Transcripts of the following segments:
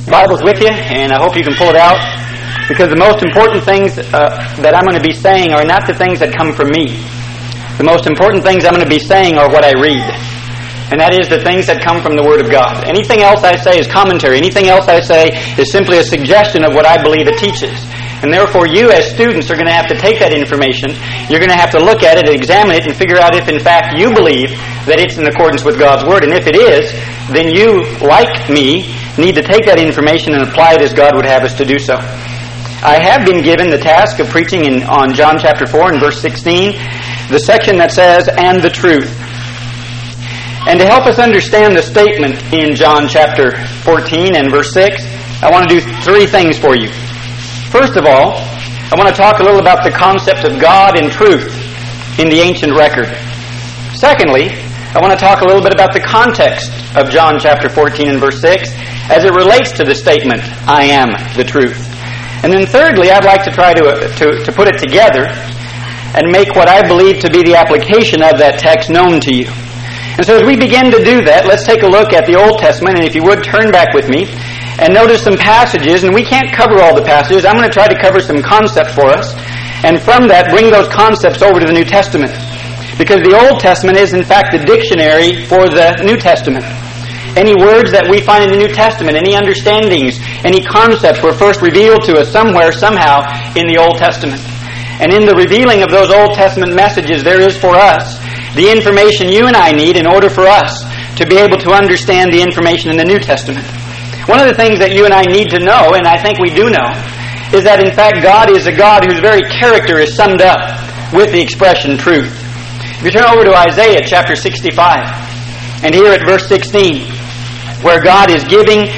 Bible's with you, and I hope you can pull it out, because the most important things that I'm going to be saying are not the things that come from me. The most important things I'm going to be saying are what I read, and that is the things that come from the Word of God. Anything else I say is commentary. Anything else I say is simply a suggestion of what I believe it teaches. And therefore, you as students are going to have to take that information, you're going to have to look at it, examine it, and figure out if in fact you believe that it's in accordance with God's Word. And if it is, then you, like me, need to take that information and apply it as God would have us to do so. I have been given the task of preaching on John chapter 4 and verse 16, the section that says, "And the truth." And to help us understand the statement in John chapter 14 and verse 6, I want to do three things for you. First of all, I want to talk a little about the concept of God and truth in the ancient record. Secondly, I want to talk a little bit about the context of John chapter 14 and verse 6 as it relates to the statement, "I am the truth." And then thirdly, I'd like to try to put it together and make what I believe to be the application of that text known to you. And so as we begin to do that, let's take a look at the Old Testament, and if you would, turn back with me and notice some passages, and we can't cover all the passages. I'm going to try to cover some concepts for us, and from that, bring those concepts over to the New Testament. Because the Old Testament is, in fact, the dictionary for the New Testament. Any words that we find in the New Testament, any understandings, any concepts were first revealed to us somewhere, somehow, in the Old Testament. And in the revealing of those Old Testament messages, there is for us the information you and I need in order for us to be able to understand the information in the New Testament. One of the things that you and I need to know, and I think we do know, is that in fact God is a God whose very character is summed up with the expression truth. If you turn over to Isaiah chapter 65, and here at verse 16, where God is giving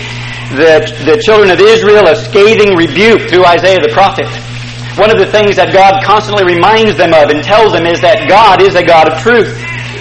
the children of Israel a scathing rebuke through Isaiah the prophet, one of the things that God constantly reminds them of and tells them is that God is a God of truth.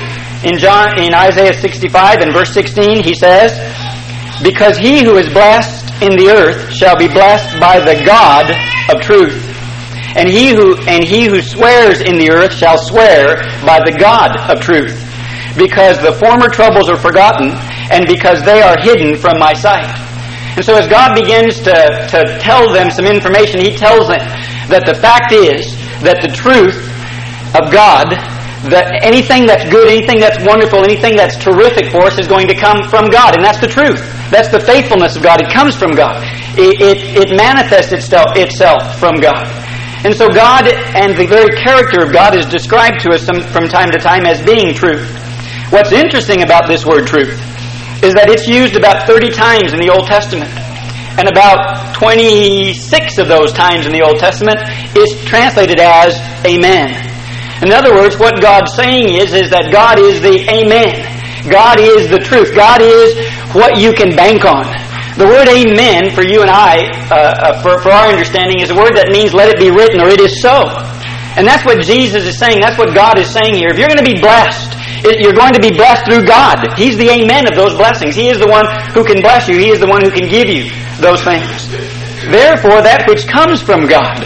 In Isaiah 65 and verse 16, he says, "Because he who is blessed in the earth shall be blessed by the God of truth. And he who swears in the earth shall swear by the God of truth. Because the former troubles are forgotten, and because they are hidden from my sight." And so as God begins to tell them some information, he tells them that the fact is that the truth of God, that anything that's good, anything that's wonderful, anything that's terrific for us is going to come from God. And that's the truth. That's the faithfulness of God. It comes from God. It manifests itself from God. And so God and the very character of God is described to us from time to time as being truth. What's interesting about this word truth is that it's used about 30 times in the Old Testament. And about 26 of those times in the Old Testament is translated as Amen. In other words, what God's saying is that God is the Amen. God is the truth. God is what you can bank on. The word Amen for you and I, for our understanding, is a word that means let it be written or it is so. And that's what Jesus is saying. That's what God is saying here. If you're going to be blessed, you're going to be blessed through God. He's the Amen of those blessings. He is the one who can bless you. He is the one who can give you those things. Therefore, that which comes from God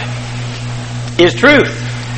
is truth.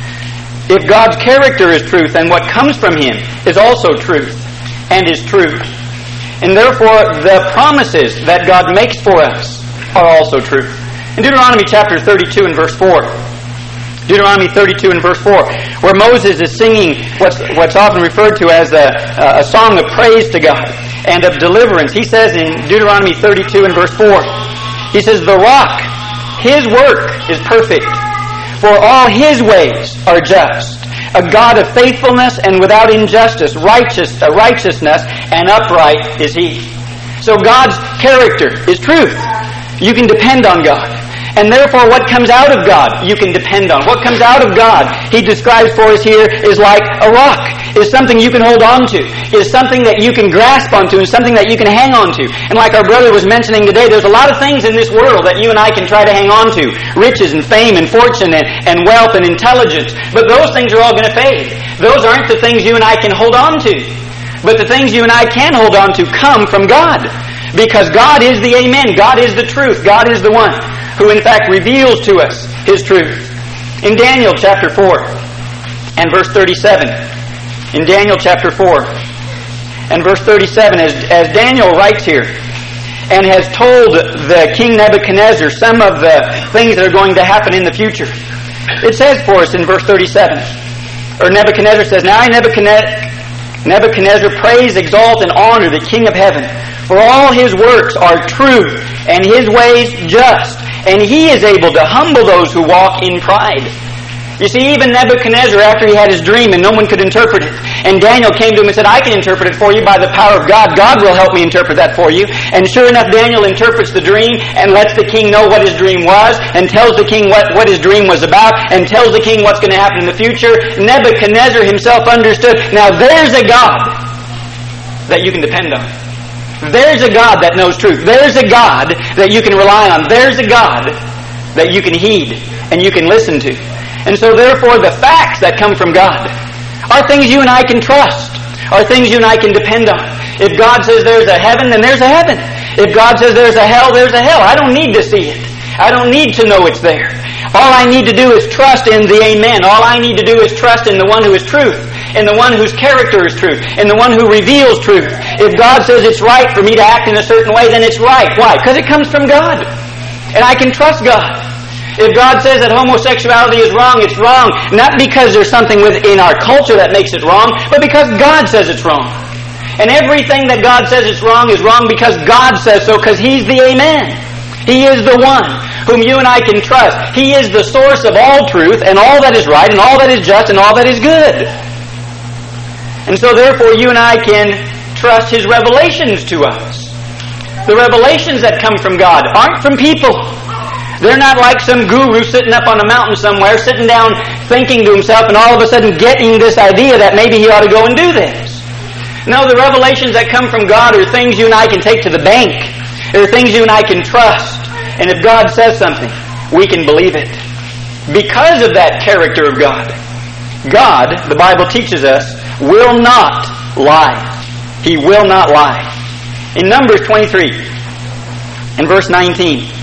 If God's character is truth, then what comes from Him is also truth and is truth. And therefore, the promises that God makes for us are also truth. In Deuteronomy chapter 32 and verse 4, Deuteronomy 32 and verse 4, where Moses is singing what's often referred to as a song of praise to God and of deliverance. He says in Deuteronomy 32 and verse 4, he says, "The rock, His work is perfect, for all His ways are just. A God of faithfulness and without injustice, righteousness and upright is He." So God's character is truth. You can depend on God. And therefore what comes out of God, you can depend on. What comes out of God, He describes for us here, is like a rock. Is something you can hold on to. Is something that you can grasp onto. Is something that you can hang on to. And like our brother was mentioning today, there's a lot of things in this world that you and I can try to hang on to. Riches and fame and fortune and wealth and intelligence. But those things are all going to fade. Those aren't the things you and I can hold on to. But the things you and I can hold on to come from God. Because God is the Amen. God is the truth. God is the one who in fact reveals to us His truth. In Daniel chapter 4 and verse 37, in Daniel chapter 4 and verse 37, as Daniel writes here, and has told the King Nebuchadnezzar some of the things that are going to happen in the future. It says for us in verse 37, or Nebuchadnezzar says, "Now I, Nebuchadnezzar, praise, exalt, and honor the King of heaven, for all His works are true, and His ways just, and He is able to humble those who walk in pride." You see, even Nebuchadnezzar, after he had his dream and no one could interpret it, and Daniel came to him and said, "I can interpret it for you by the power of God. God will help me interpret that for you." And sure enough, Daniel interprets the dream and lets the king know what his dream was, and tells the king what his dream was about, and tells the king what's going to happen in the future. Nebuchadnezzar himself understood, now there's a God that you can depend on. There's a God that knows truth. There's a God that you can rely on. There's a God that you can heed and you can listen to. And so therefore the facts that come from God are things you and I can trust, are things you and I can depend on. If God says there's a heaven, then there's a heaven. If God says there's a hell, there's a hell. I don't need to see it. I don't need to know it's there. All I need to do is trust in the Amen. All I need to do is trust in the one who is truth, in the one whose character is truth, in the one who reveals truth. If God says it's right for me to act in a certain way, then it's right. Why? Because it comes from God. And I can trust God. If God says that homosexuality is wrong, it's wrong. Not because there's something within our culture that makes it wrong, but because God says it's wrong. And everything that God says is wrong because God says so, because He's the Amen. He is the one whom you and I can trust. He is the source of all truth and all that is right and all that is just and all that is good. And so therefore you and I can trust His revelations to us. The revelations that come from God aren't from people. They're not like some guru sitting up on a mountain somewhere, sitting down thinking to himself and all of a sudden getting this idea that maybe he ought to go and do this. No, the revelations that come from God are things you and I can take to the bank. They're things you and I can trust. And if God says something, we can believe it. Because of that character of God, God, the Bible teaches us, will not lie. He will not lie. In Numbers 23, in verse 19,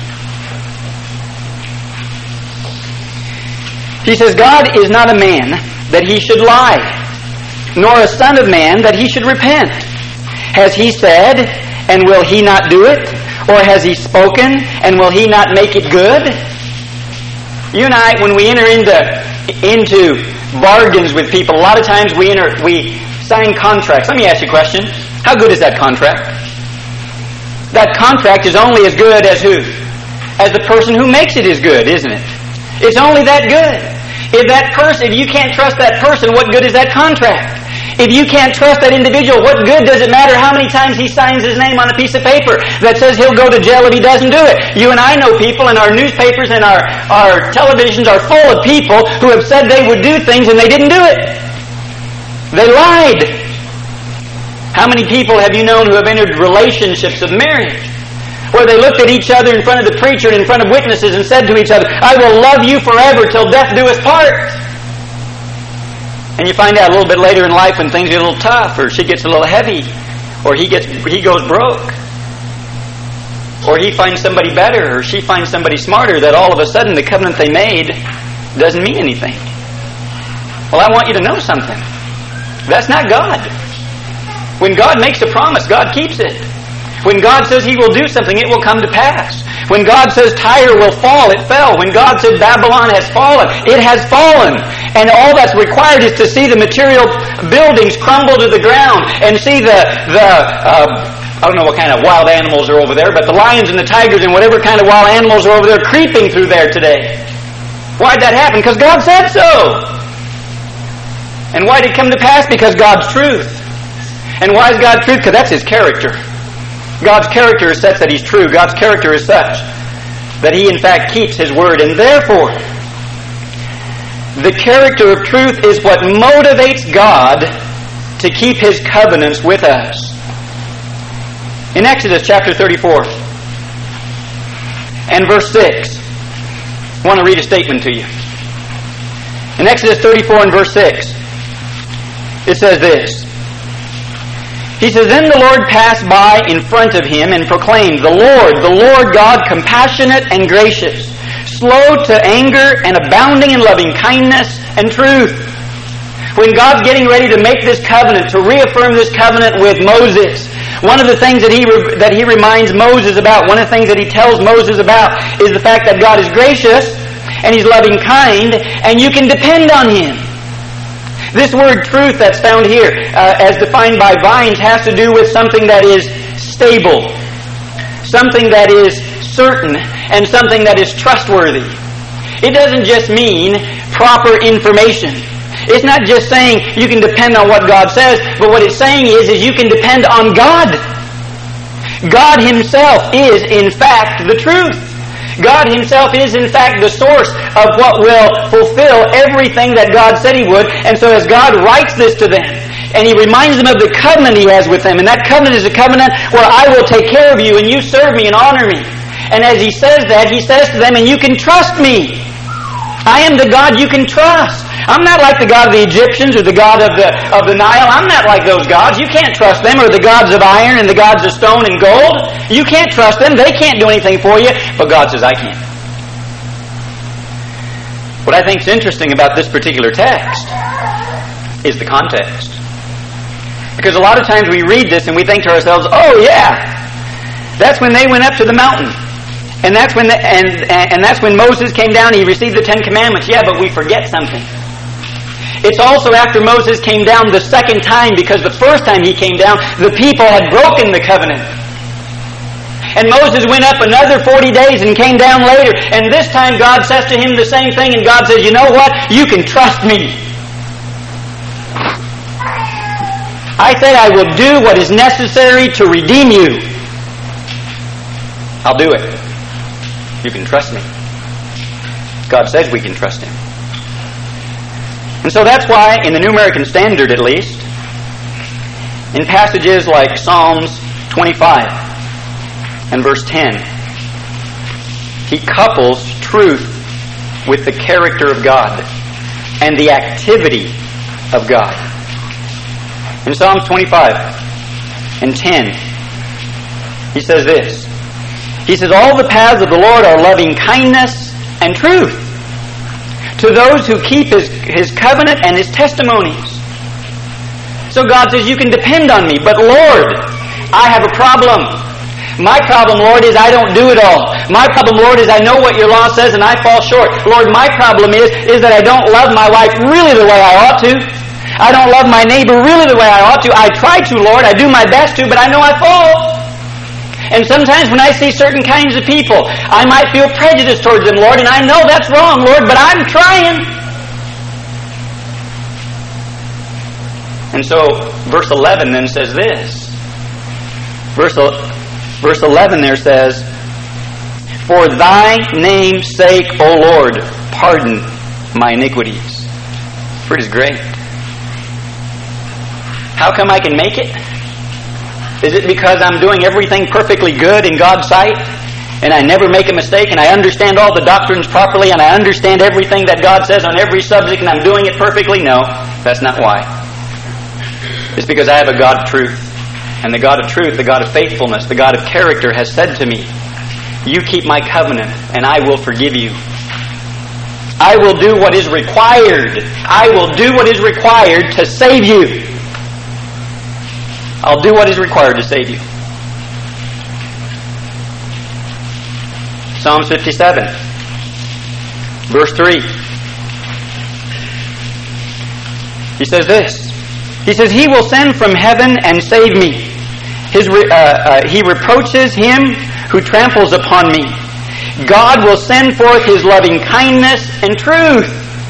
He says, "God is not a man that He should lie, nor a son of man that He should repent. Has He said, and will He not do it? Or has He spoken, and will He not make it good?" You and I, when we enter into bargains with people, a lot of times we sign contracts. Let me ask you a question. How good is that contract? That contract is only as good as who? As the person who makes it is good, isn't it? It's only that good. If you can't trust that person, what good is that contract? If you can't trust that individual, what good does it matter how many times he signs his name on a piece of paper that says he'll go to jail if he doesn't do it? You and I know people, and our newspapers and our televisions are full of people who have said they would do things and they didn't do it. They lied. How many people have you known who have entered relationships of marriage where they looked at each other in front of the preacher and in front of witnesses and said to each other, "I will love you forever till death do us part." And you find out a little bit later in life when things get a little tough, or she gets a little heavy, or he goes broke, or he finds somebody better, or she finds somebody smarter, that all of a sudden the covenant they made doesn't mean anything. Well, I want you to know something. That's not God. When God makes a promise, God keeps it. When God says He will do something, it will come to pass. When God says Tyre will fall, it fell. When God said Babylon has fallen, it has fallen. And all that's required is to see the material buildings crumble to the ground and see I don't know what kind of wild animals are over there, but the lions and the tigers and whatever kind of wild animals are over there creeping through there today. Why'd that happen? Because God said so. And why did it come to pass? Because God's truth. And why is God truth? Because that's His character. God's character is such that He's true. God's character is such that He in fact keeps His word. And therefore, the character of truth is what motivates God to keep His covenants with us. In Exodus chapter 34 and verse 6, I want to read a statement to you. In Exodus 34 and verse 6, it says this. He says, "Then the Lord passed by in front of him and proclaimed, the Lord God, compassionate and gracious, slow to anger and abounding in loving kindness and truth." When God's getting ready to make this covenant, to reaffirm this covenant with Moses, One of the things that he reminds Moses about, one of the things that he tells Moses about, is the fact that God is gracious, and He's loving kind, and you can depend on Him. This word truth that's found here, as defined by Vines, has to do with something that is stable, something that is certain, and something that is trustworthy. It doesn't just mean proper information. It's not just saying you can depend on what God says, but what it's saying is you can depend on God. God Himself is, in fact, the truth. God Himself is, in fact, the source of what will fulfill everything that God said He would. And so as God writes this to them, and He reminds them of the covenant He has with them, and that covenant is a covenant where I will take care of you, and you serve me and honor me. And as He says that, He says to them, and you can trust me. I am the God you can trust. I'm not like the God of the Egyptians or the God of the Nile. I'm not like those gods. You can't trust them, or the gods of iron and the gods of stone and gold. You can't trust them. They can't do anything for you. But God says, I can. What I think is interesting about this particular text is the context. Because a lot of times we read this and we think to ourselves, oh yeah, that's when they went up to the mountain. And that's when that's when Moses came down and he received the Ten Commandments. Yeah, but we forget something. It's also after Moses came down the second time, because the first time he came down, the people had broken the covenant. And Moses went up another 40 days and came down later. And this time God says to him the same thing, and God says, you know what? You can trust me. I said I will do what is necessary to redeem you. I'll do it. You can trust me. God says we can trust Him. And so that's why, in the New American Standard at least, in passages like Psalms 25 and verse 10, he couples truth with the character of God and the activity of God. In Psalms 25 and 10, he says this. He says, all the paths of the Lord are loving kindness and truth to those who keep His covenant and His testimonies. So God says, you can depend on me. But Lord, I have a problem. My problem, Lord, is I don't do it all. My problem, Lord, is I know what your law says and I fall short. Lord, my problem is that I don't love my wife really the way I ought to. I don't love my neighbor really the way I ought to. I try to, Lord. I do my best to, but I know I fall. And sometimes when I see certain kinds of people, I might feel prejudice towards them, Lord, and I know that's wrong, Lord, but I'm trying. And so, verse 11 then says this. Verse 11 there says, for thy name's sake, O Lord, pardon my iniquities. Pretty great. How come I can make it? Is it because I'm doing everything perfectly good in God's sight, and I never make a mistake, and I understand all the doctrines properly, and I understand everything that God says on every subject, and I'm doing it perfectly? No, that's not why. It's because I have a God of truth. And the God of truth, the God of faithfulness, the God of character has said to me, you keep my covenant, and I will forgive you. I will do what is required. I will do what is required to save you. I'll do what is required to save you. Psalms 57, verse 3. He says this. He says, he will send from heaven and save me. He reproaches him who tramples upon me. God will send forth His loving kindness and truth.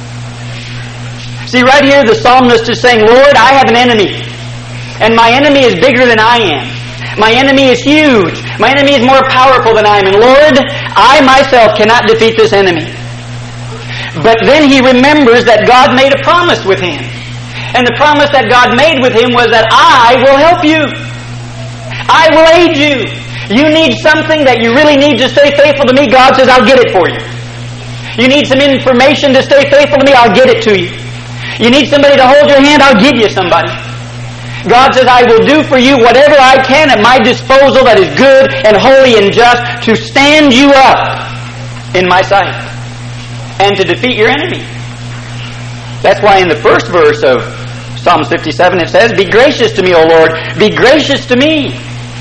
See, right here the psalmist is saying, Lord, I have an enemy. And my enemy is bigger than I am. My enemy is huge. My enemy is more powerful than I am. And Lord, I myself cannot defeat this enemy. But then he remembers that God made a promise with him. And the promise that God made with him was that I will help you. I will aid you. You need something that you really need to stay faithful to me. God says, I'll get it for you. You need some information to stay faithful to me. I'll get it to you. You need somebody to hold your hand. I'll give you somebody. God says, I will do for you whatever I can at my disposal that is good and holy and just to stand you up in my sight and to defeat your enemy. That's why in the first verse of Psalms 57 it says, be gracious to me, O Lord. Be gracious to me.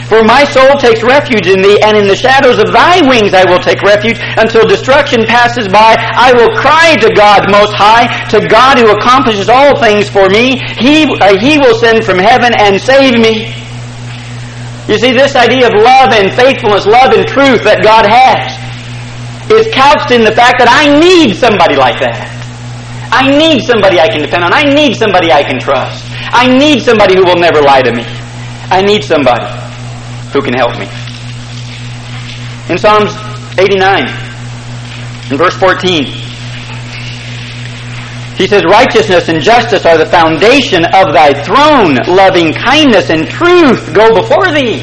For my soul takes refuge in Thee, and in the shadows of Thy wings I will take refuge until destruction passes by. I will cry to God Most High, to God who accomplishes all things for me. He will send from heaven and save me. You see, this idea of love and faithfulness, love and truth that God has is couched in the fact that I need somebody like that. I need somebody I can depend on. I need somebody I can trust. I need somebody who will never lie to me. I need somebody who can help me. In Psalms 89, in verse 14, he says, righteousness and justice are the foundation of Thy throne. Loving kindness and truth go before Thee.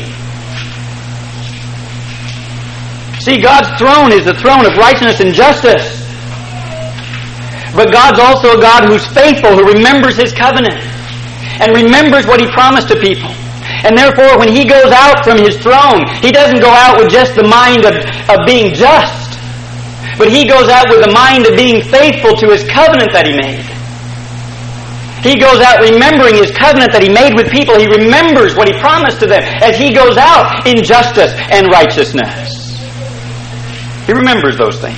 See, God's throne is the throne of righteousness and justice. But God's also a God who's faithful, who remembers His covenant and remembers what He promised to people. And therefore, when He goes out from His throne, He doesn't go out with just the mind of being just, but He goes out with the mind of being faithful to His covenant that He made. He goes out remembering His covenant that He made with people. He remembers what He promised to them as He goes out in justice and righteousness. He remembers those things.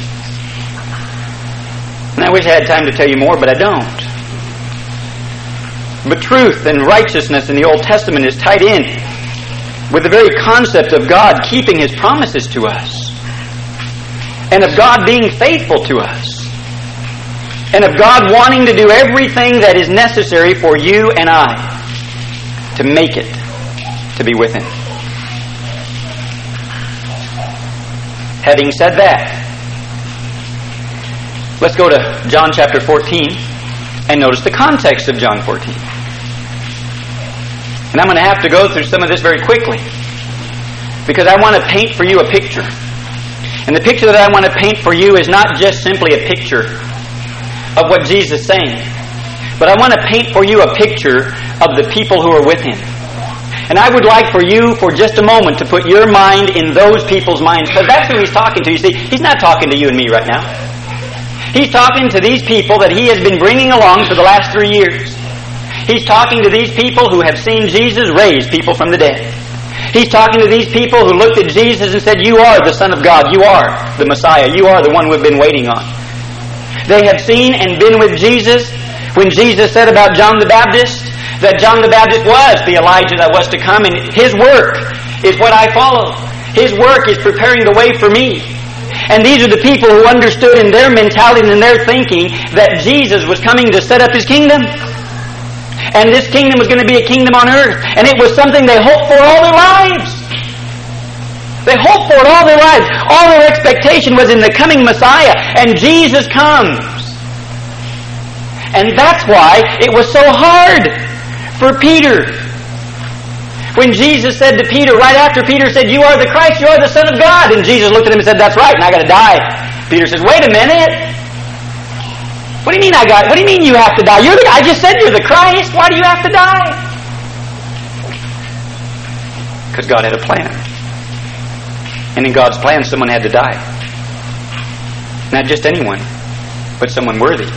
And I wish I had time to tell you more, but I don't. But truth and righteousness in the Old Testament is tied in with the very concept of God keeping His promises to us, and of God being faithful to us, and of God wanting to do everything that is necessary for you and I to make it to be with Him. Having said that, let's go to John chapter 14 and notice the context of John 14. And I'm going to have to go through some of this very quickly because I want to paint for you a picture. And the picture that I want to paint for you is not just simply a picture of what Jesus is saying, but I want to paint for you a picture of the people who are with Him. And I would like for you, for just a moment, to put your mind in those people's minds, because that's who He's talking to. You see, He's not talking to you and me right now. He's talking to these people that He has been bringing along for the last 3 years. He's talking to these people who have seen Jesus raise people from the dead. He's talking to these people who looked at Jesus and said, you are the Son of God. You are the Messiah. You are the one we've been waiting on. They have seen and been with Jesus when Jesus said about John the Baptist that John the Baptist was the Elijah that was to come, and his work is what I follow. His work is preparing the way for me. And these are the people who understood in their mentality and in their thinking that Jesus was coming to set up His kingdom. And this kingdom was going to be a kingdom on earth. And it was something they hoped for all their lives. They hoped for it all their lives. All their expectation was in the coming Messiah. And Jesus comes. And that's why it was so hard for Peter. When Jesus said to Peter, right after Peter said, you are the Christ, you are the Son of God. And Jesus looked at him and said, that's right, and I got to die. Peter says, wait a minute. What do you mean what do you mean you have to die? I just said you're the Christ. Why do you have to die? Because God had a plan. And in God's plan, someone had to die. Not just anyone, but someone worthy.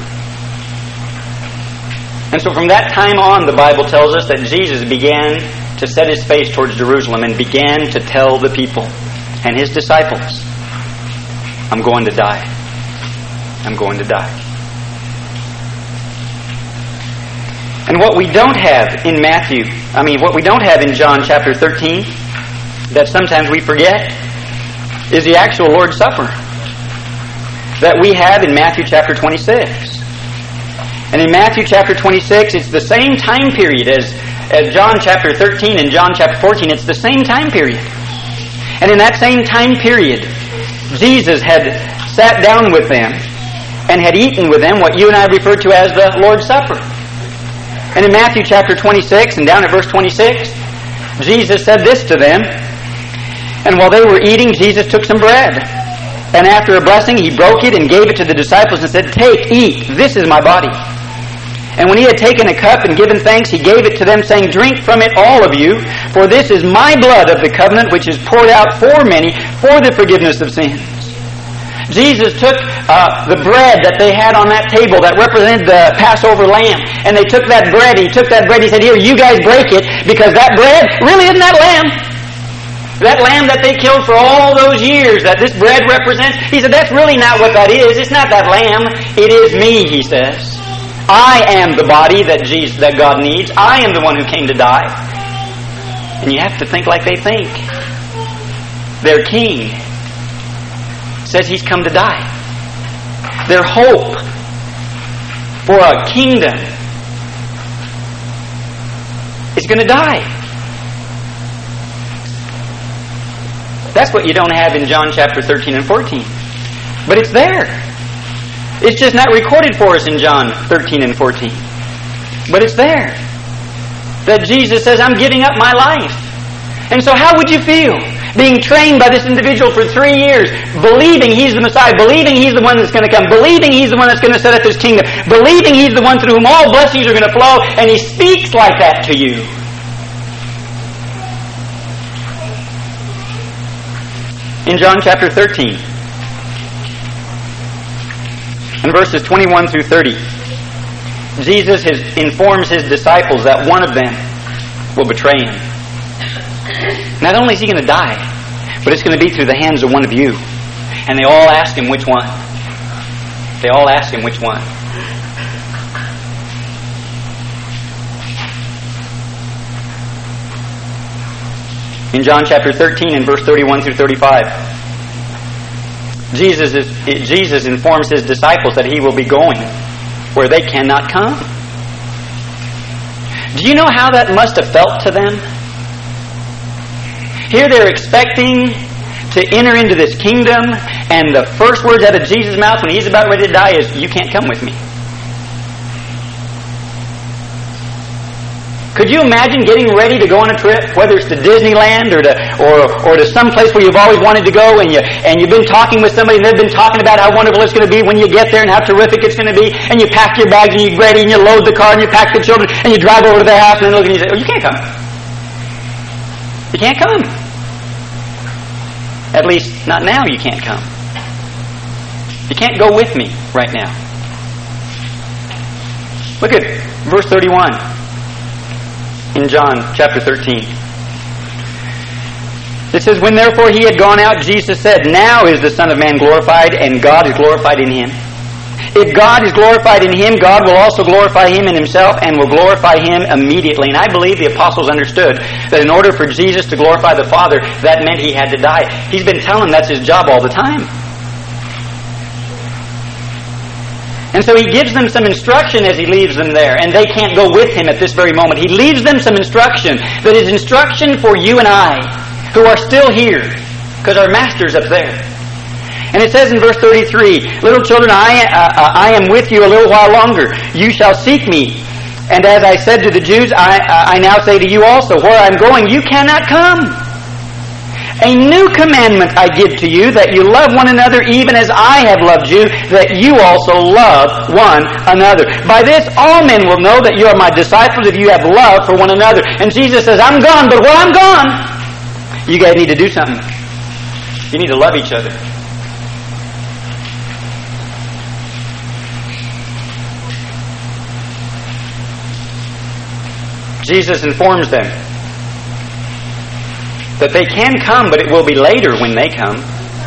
And so from that time on, the Bible tells us that Jesus began to set His face towards Jerusalem and began to tell the people and His disciples, I'm going to die. I'm going to die. And what we don't have in what we don't have in John chapter 13, that sometimes we forget, is the actual Lord's Supper that we have in Matthew chapter 26. And in Matthew chapter 26, it's the same time period as John chapter 13 and John chapter 14. It's the same time period. And in that same time period, Jesus had sat down with them and had eaten with them what you and I refer to as the Lord's Supper. And in Matthew chapter 26 and down at verse 26, Jesus said this to them. And while they were eating, Jesus took some bread. And after a blessing, He broke it and gave it to the disciples and said, take, eat, this is my body. And when He had taken a cup and given thanks, He gave it to them, saying, drink from it, all of you, for this is my blood of the covenant, which is poured out for many for the forgiveness of sins. Jesus took the bread that they had on that table that represented the Passover lamb, and they took that bread. He took that bread. He said, here, you guys break it, because that bread really isn't that lamb. That lamb that they killed for all those years that this bread represents, he said, that's really not what that is. It's not that lamb. It is me, he says. I am the body that God needs. I am the one who came to die. And you have to think like they think. Their king says he's come to die. Their hope for a kingdom is going to die. That's what you don't have in John chapter 13 and 14. But it's there. It's just not recorded for us in John 13 and 14. But it's there. That Jesus says, I'm giving up my life. And so how would you feel being trained by this individual for 3 years, believing he's the Messiah, believing he's the one that's going to come, believing he's the one that's going to set up his kingdom, believing he's the one through whom all blessings are going to flow, and he speaks like that to you? In John chapter 13, in verses 21 through 30, Jesus informs his disciples that one of them will betray him. Not only is he going to die, but it's going to be through the hands of one of you. And they all ask him which one. They all ask him which one. In John chapter 13 and verse 31 through 35, Jesus informs his disciples that he will be going where they cannot come. Do you know how that must have felt to them? Here they're expecting to enter into this kingdom, and the first words out of Jesus' mouth when he's about ready to die is, you can't come with me. Could you imagine getting ready to go on a trip, whether it's to Disneyland or to some place where you've always wanted to go, and you've been talking with somebody and they've been talking about how wonderful it's going to be when you get there and how terrific it's going to be, and you pack your bags and you're ready and you load the car and you pack the children and you drive over to their house and they look and you say, oh, you can't come. You can't come. At least, not now you can't come. You can't go with me right now. Look at verse 31 in John chapter 13. It says, when therefore he had gone out, Jesus said, now is the Son of Man glorified, and God is glorified in him. If God is glorified in him, God will also glorify him in himself and will glorify him immediately. And I believe the apostles understood that in order for Jesus to glorify the Father, that meant he had to die. He's been telling them that's his job all the time. And so he gives them some instruction as he leaves them there, and they can't go with him at this very moment. He leaves them some instruction that is instruction for you and I, who are still here, because our Master's up there. And it says in verse 33, little children, I am with you a little while longer. You shall seek me. And as I said to the Jews, I now say to you also, where I'm going, you cannot come. A new commandment I give to you, that you love one another even as I have loved you, that you also love one another. By this all men will know that you are my disciples if you have love for one another. And Jesus says, I'm gone, but while I'm gone, you guys need to do something. You need to love each other. Jesus informs them that they can come, but it will be later when they come.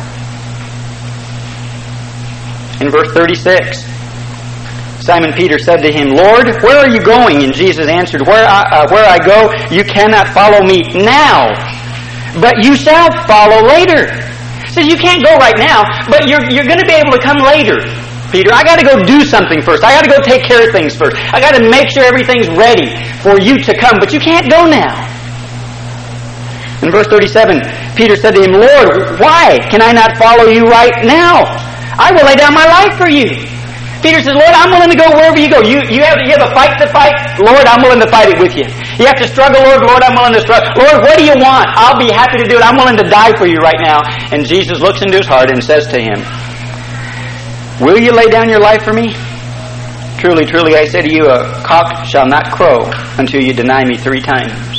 In verse 36, Simon Peter said to him, Lord, where are you going? And Jesus answered, where I go, you cannot follow me now, but you shall follow later. He says, you can't go right now, but you're going to be able to come later. Peter, I got to go do something first. I got to go take care of things first. I got to make sure everything's ready for you to come, but you can't go now. In verse 37, Peter said to him, Lord, why can I not follow you right now? I will lay down my life for you. Peter says, Lord, I'm willing to go wherever you go. You have a fight to fight? Lord, I'm willing to fight it with you. You have to struggle, Lord, I'm willing to struggle. Lord, what do you want? I'll be happy to do it. I'm willing to die for you right now. And Jesus looks into his heart and says to him, will you lay down your life for me? Truly, truly, I say to you, a cock shall not crow until you deny me 3 times.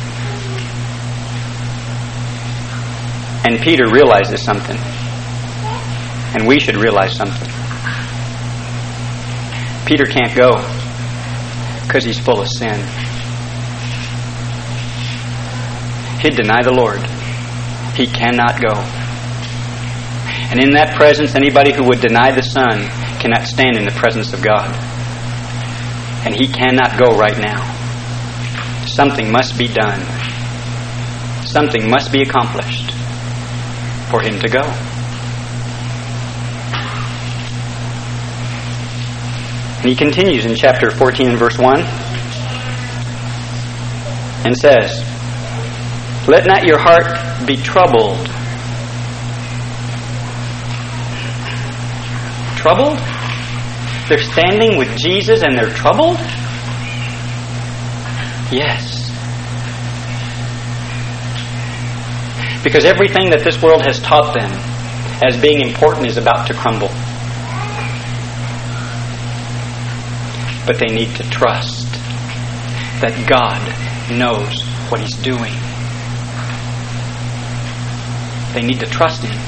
And Peter realizes something. And we should realize something. Peter can't go because he's full of sin. He'd deny the Lord He cannot go. And in that presence, anybody who would deny the Son cannot stand in the presence of God. And He cannot go right now. Something must be done. Something must be accomplished for Him to go. And He continues in chapter 14 and verse 1 and says, "Let not your heart be troubled." Troubled? They're standing with Jesus and they're troubled? Yes. Because everything that this world has taught them as being important is about to crumble. But they need to trust that God knows what He's doing. They need to trust Him.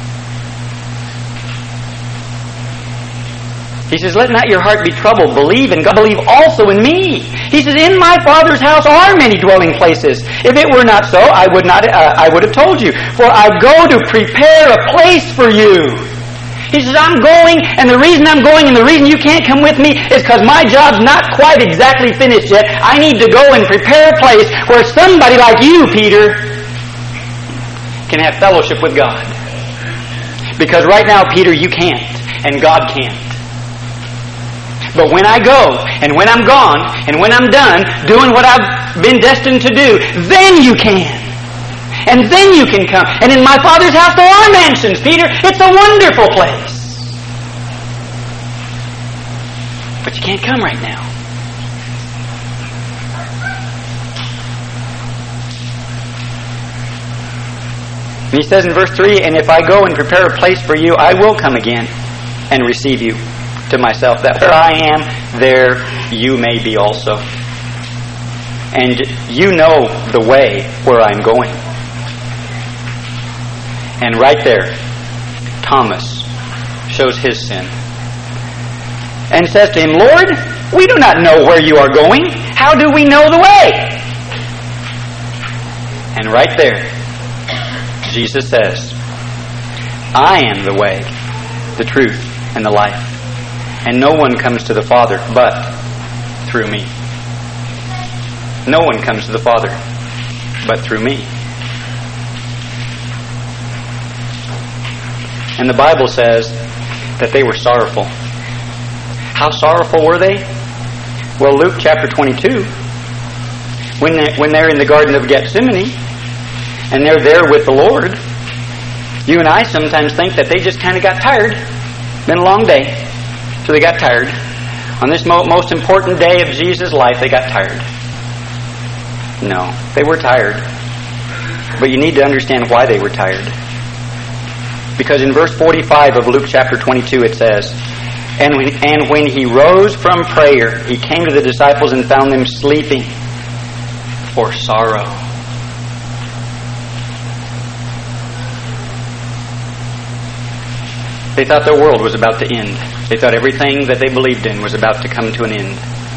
He says, "Let not your heart be troubled. Believe in God. Believe also in me." He says, "In my Father's house are many dwelling places. If it were not so, I would have told you. For I go to prepare a place for you." He says, "I'm going, and the reason I'm going and the reason you can't come with me is because my job's not quite exactly finished yet. I need to go and prepare a place where somebody like you, Peter, can have fellowship with God. Because right now, Peter, you can't, and God can't. But when I go, and when I'm gone, and when I'm done doing what I've been destined to do, then you can. And then you can come. And in my Father's house there are mansions, Peter. It's a wonderful place. But you can't come right now. And he says in verse 3, "And if I go and prepare a place for you, I will come again and receive you to myself, that where I am, there you may be also. And you know the way where I'm going." And right there, Thomas shows his sin and says to Him, "Lord, we do not know where you are going. How do we know the way?" And right there, Jesus says, "I am the way, the truth, and the life. And no one comes to the Father but through me." No one comes to the Father but through me. And the Bible says that they were sorrowful. How sorrowful were they? Well, Luke chapter 22, when they're in the Garden of Gethsemane, and they're there with the Lord, you and I sometimes think that they just kind of got tired. Been a long day, so they got tired. On this most important day of Jesus' life, they got tired. No, they were tired. But you need to understand why they were tired. Because in verse 45 of Luke chapter 22 it says, And when he rose from prayer, he came to the disciples and found them sleeping for sorrow. They thought their world was about to end. They thought everything that they believed in was about to come to an end.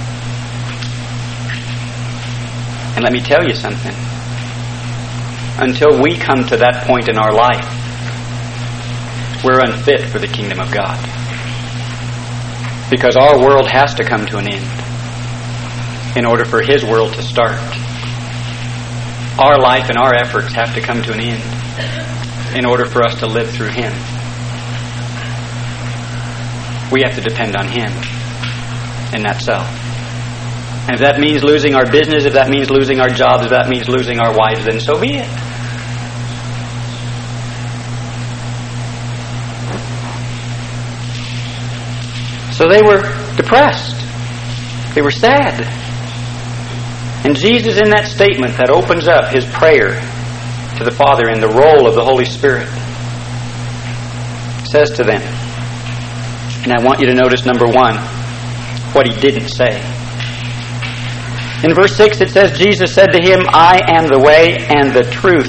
And let me tell you something. Until we come to that point in our life, we're unfit for the kingdom of God. Because our world has to come to an end in order for His world to start. Our life and our efforts have to come to an end in order for us to live through Him. We have to depend on Him and not self. And if that means losing our business, if that means losing our jobs, if that means losing our wives, then so be it. So they were depressed. They were sad. And Jesus, in that statement that opens up His prayer to the Father in the role of the Holy Spirit, says to them, and I want you to notice, number one, what He didn't say. In verse 6 it says, Jesus said to him, I am the way and the truth.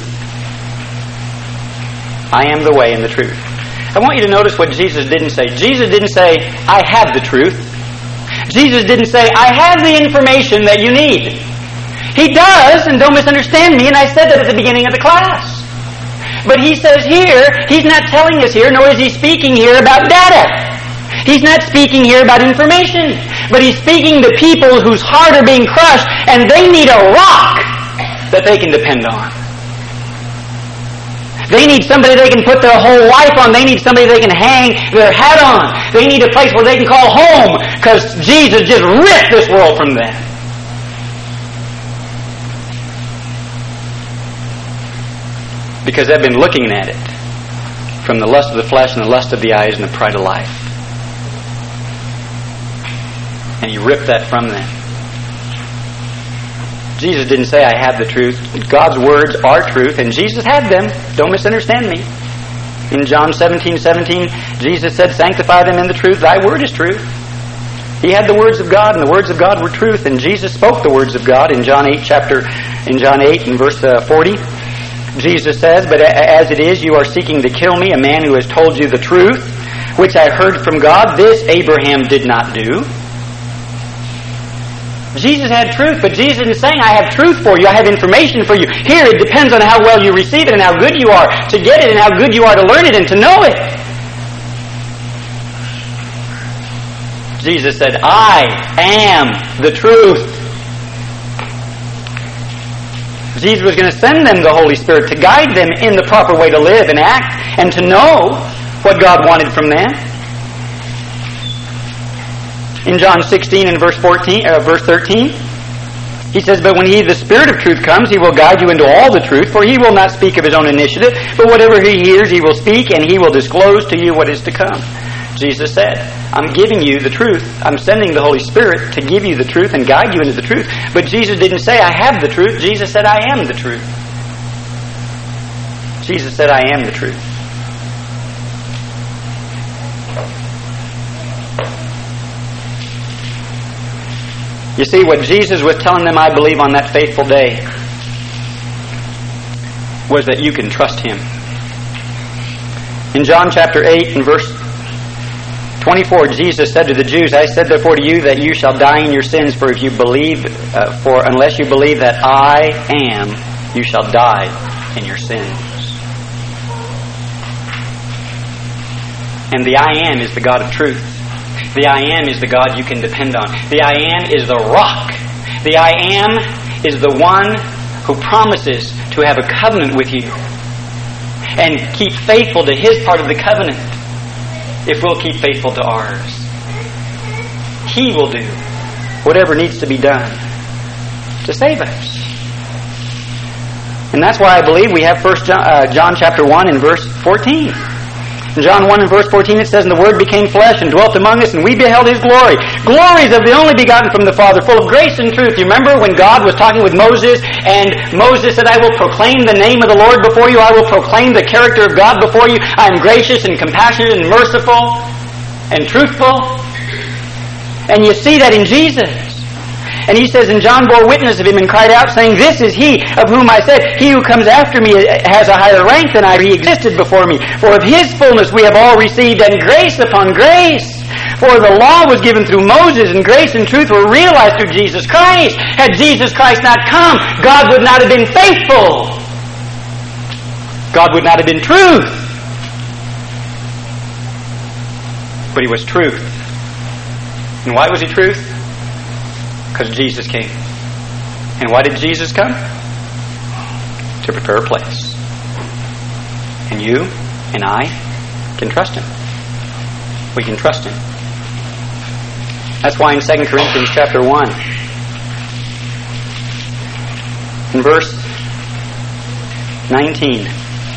I am the way and the truth. I want you to notice what Jesus didn't say. Jesus didn't say, I have the truth. Jesus didn't say, I have the information that you need. He does, and don't misunderstand me, and I said that at the beginning of the class. But he says here, he's not telling us here, nor is he speaking here about data. He's not speaking here about information. But he's speaking to people whose heart are being crushed, and they need a rock that they can depend on. They need somebody they can put their whole life on. They need somebody they can hang their hat on. They need a place where they can call home, because Jesus just ripped this world from them. Because they've been looking at it from the lust of the flesh and the lust of the eyes and the pride of life. And he ripped that from them. Jesus didn't say, I have the truth. God's words are truth, and Jesus had them. Don't misunderstand me. In John 17:17, Jesus said, sanctify them in the truth. Thy word is truth. He had the words of God, and the words of God were truth, and Jesus spoke the words of God in John 8 and verse 40. Jesus says, but as it is, you are seeking to kill me, a man who has told you the truth, which I heard from God. This Abraham did not do. Jesus had truth, but Jesus isn't saying, I have truth for you, I have information for you. Here, it depends on how well you receive it and how good you are to get it and how good you are to learn it and to know it. Jesus said, I am the truth. Jesus was going to send them the Holy Spirit to guide them in the proper way to live and act and to know what God wanted from them. In John 16 and verse 13, he says, but when he, the Spirit of truth, comes, he will guide you into all the truth, for he will not speak of his own initiative, but whatever he hears he will speak, and he will disclose to you what is to come. Jesus said, I'm giving you the truth. I'm sending the Holy Spirit to give you the truth and guide you into the truth. But Jesus didn't say, I have the truth. Jesus said, I am the truth. Jesus said, I am the truth. You see, what Jesus was telling them, I believe, on that faithful day was that you can trust Him. In John chapter 8 and verse 24, Jesus said to the Jews, I said therefore to you that you shall die in your sins, for if you believe, unless you believe that I am, you shall die in your sins. And the I am is the God of truth. The I am is the God you can depend on. The I am is the rock. The I am is the one who promises to have a covenant with you and keep faithful to His part of the covenant if we'll keep faithful to ours. He will do whatever needs to be done to save us. And that's why I believe we have 1 John chapter 1 and verse 14. In John 1 and verse 14 it says, and the Word became flesh and dwelt among us, and we beheld His glory. Glories of the only begotten from the Father, full of grace and truth. You remember when God was talking with Moses, and Moses said, I will proclaim the name of the Lord before you. I will proclaim the character of God before you. I am gracious and compassionate and merciful and truthful. And you see that in Jesus. And he says, and John bore witness of Him and cried out, saying, this is He of whom I said, He who comes after me has a higher rank than I. He existed before me. For of His fullness we have all received, and grace upon grace. For the law was given through Moses, and grace and truth were realized through Jesus Christ. Had Jesus Christ not come, God would not have been faithful. God would not have been truth. But He was truth. And why was He truth? Because Jesus came. And why did Jesus come? To prepare a place. And you and I can trust Him. We can trust Him. That's why in 2 Corinthians chapter 1, in verse 19,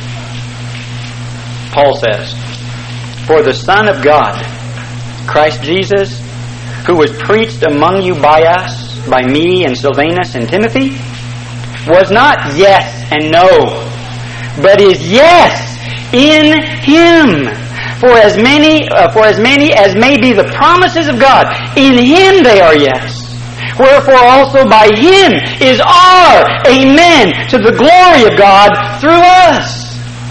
Paul says, for the Son of God, Christ Jesus, who was preached among you by us, by me and Silvanus and Timothy, was not yes and no, but is yes in Him. For as many as may be the promises of God, in Him they are yes. Wherefore also by Him is our amen to the glory of God through us.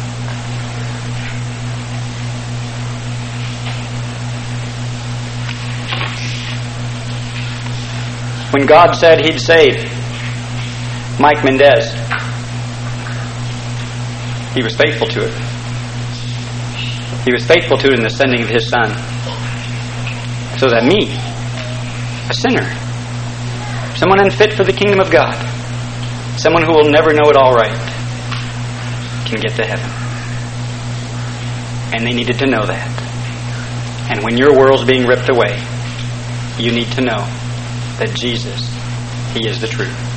When God said He'd save Mike Mendez, He was faithful to it. He was faithful to it in the sending of His Son. So that me, a sinner, someone unfit for the kingdom of God, someone who will never know it all right, can get to heaven. And they needed to know that. And when your world's being ripped away, you need to know that Jesus, He is the truth.